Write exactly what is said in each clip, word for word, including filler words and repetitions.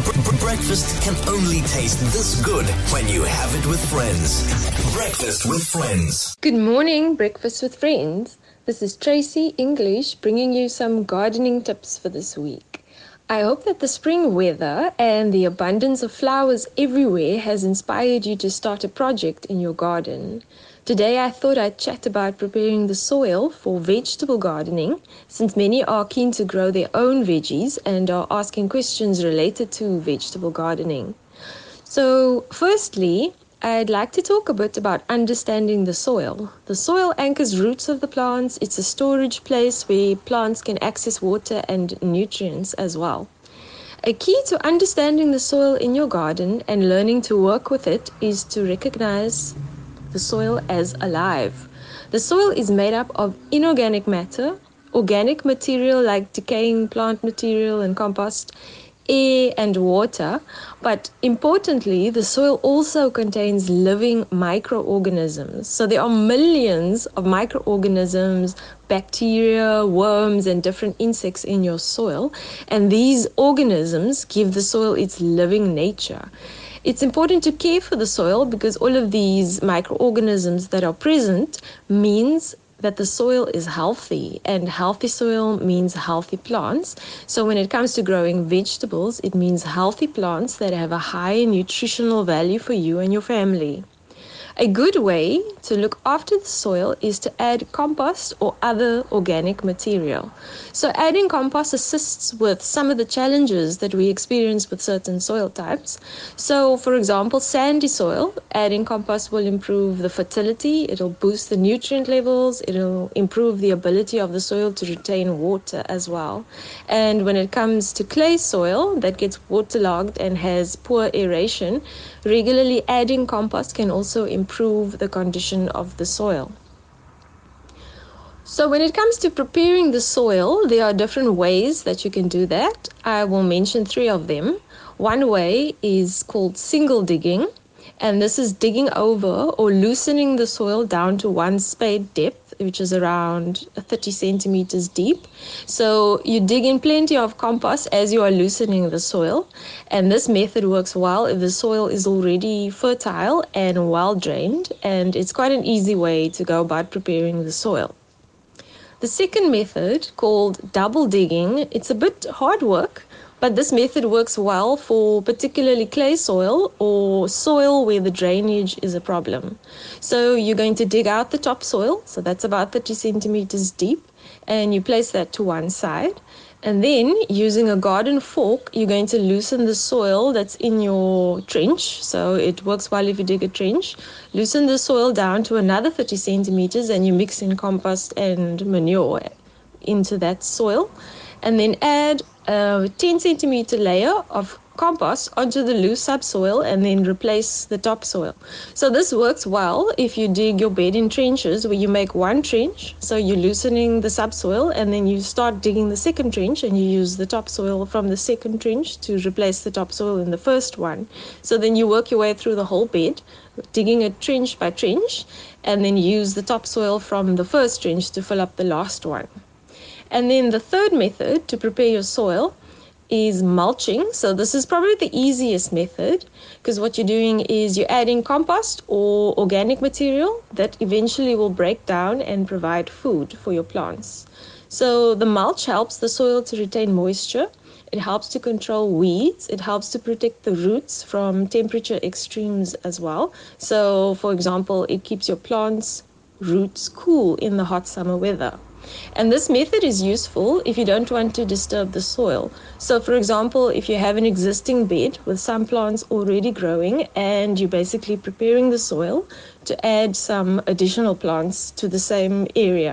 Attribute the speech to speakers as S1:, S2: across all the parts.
S1: Breakfast can only taste this good when you have it with friends. Breakfast with Friends.
S2: Good morning, Breakfast with Friends. This is Tracy English bringing you some gardening tips for this week. I hope that the spring weather and the abundance of flowers everywhere has inspired you to start a project in your garden. Today I thought I'd chat about preparing the soil for vegetable gardening, since many are keen to grow their own veggies and are asking questions related to vegetable gardening. So firstly, I'd like to talk a bit about understanding the soil. The soil anchors roots of the plants. It's a storage place where plants can access water and nutrients as well. A key to understanding the soil in your garden and learning to work with it is to recognize the soil as alive. The soil is made up of inorganic matter, organic material like decaying plant material and compost, air and water, but importantly, the soil also contains living microorganisms. So there are millions of microorganisms, bacteria, worms, and different insects in your soil, and these organisms give the soil its living nature. It's important to care for the soil because all of these microorganisms that are present means that the soil is healthy, and healthy soil means healthy plants. So when it comes to growing vegetables, it means healthy plants that have a high nutritional value for you and your family. A good way to look after the soil is to add compost or other organic material. So adding compost assists with some of the challenges that we experience with certain soil types. So for example, sandy soil, adding compost will improve the fertility, it'll boost the nutrient levels, it'll improve the ability of the soil to retain water as well. And when it comes to clay soil that gets waterlogged and has poor aeration, regularly adding compost can also improve improve the condition of the soil. So when it comes to preparing the soil, there are different ways that you can do that. I will mention three of them. One way is called single digging, and this is digging over or loosening the soil down to one spade depth, which is around thirty centimeters deep. So you dig in plenty of compost as you are loosening the soil, and this method works well if the soil is already fertile and well drained, and it's quite an easy way to go about preparing the soil. The second method, called double digging, it's a bit hard work, but this method works well for particularly clay soil or soil where the drainage is a problem. So you're going to dig out the topsoil, so that's about thirty centimeters deep, and you place that to one side. And then using a garden fork, you're going to loosen the soil that's in your trench. So it works well if you dig a trench. Loosen the soil down to another thirty centimeters, and you mix in compost and manure into that soil. And then add a ten centimeter layer of compost onto the loose subsoil and then replace the topsoil. So this works well if you dig your bed in trenches where you make one trench, so you're loosening the subsoil, and then you start digging the second trench and you use the topsoil from the second trench to replace the topsoil in the first one. So then you work your way through the whole bed, digging it trench by trench, and then use the topsoil from the first trench to fill up the last one. And then the third method to prepare your soil is mulching. So this is probably the easiest method, because what you're doing is you're adding compost or organic material that eventually will break down and provide food for your plants. So the mulch helps the soil to retain moisture. It helps to control weeds. It helps to protect the roots from temperature extremes as well. So for example, it keeps your plants' roots cool in the hot summer weather. And this method is useful if you don't want to disturb the soil. So for example, if you have an existing bed with some plants already growing and you're basically preparing the soil to add some additional plants to the same area.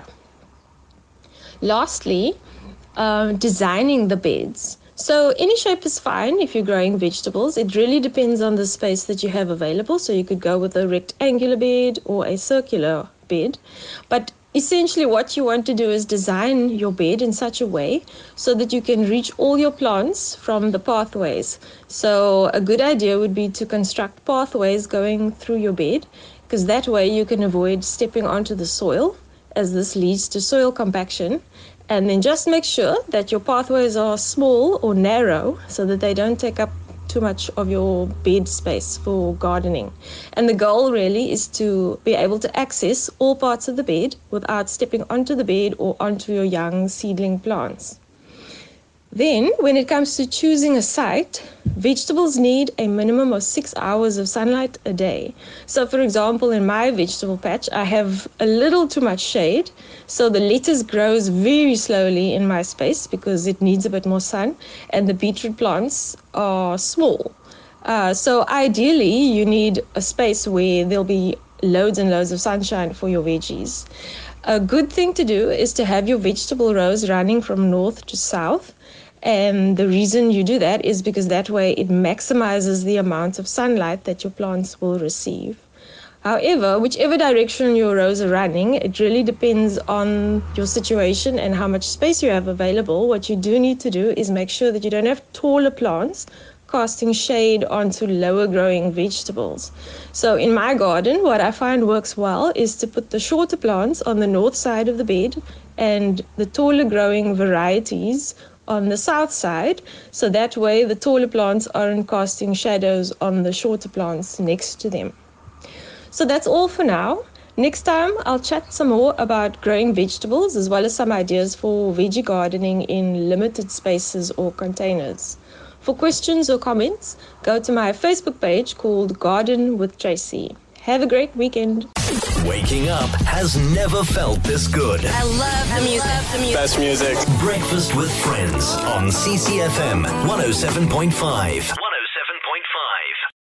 S2: Lastly, uh, designing the beds. So any shape is fine if you're growing vegetables. It really depends on the space that you have available. So you could go with a rectangular bed or a circular bed. But essentially what you want to do is design your bed in such a way so that you can reach all your plants from the pathways. So a good idea would be to construct pathways going through your bed, because that way you can avoid stepping onto the soil, as this leads to soil compaction. And then just make sure that your pathways are small or narrow so that they don't take up too much of your bed space for gardening. And the goal really is to be able to access all parts of the bed without stepping onto the bed or onto your young seedling plants. Then, when it comes to choosing a site, vegetables need a minimum of six hours of sunlight a day. So, for example, in my vegetable patch, I have a little too much shade. So the lettuce grows very slowly in my space because it needs a bit more sun, and the beetroot plants are small. Uh, so ideally, you need a space where there'll be loads and loads of sunshine for your veggies. A good thing to do is to have your vegetable rows running from north to south. And the reason you do that is because that way it maximizes the amount of sunlight that your plants will receive. However, whichever direction your rows are running, it really depends on your situation and how much space you have available. What you do need to do is make sure that you don't have taller plants casting shade onto lower growing vegetables. So in my garden, what I find works well is to put the shorter plants on the north side of the bed and the taller growing varieties on the south side, so that way the taller plants aren't casting shadows on the shorter plants next to them. So that's all for now. Next time I'll chat some more about growing vegetables as well as some ideas for veggie gardening in limited spaces or containers. For questions or comments, go to my Facebook page called Garden with Tracy. Have a great weekend.
S1: Waking up has never felt this good.
S3: I love the music. Love the music.
S4: Best music.
S1: Breakfast with Friends on C C F M one oh seven point five.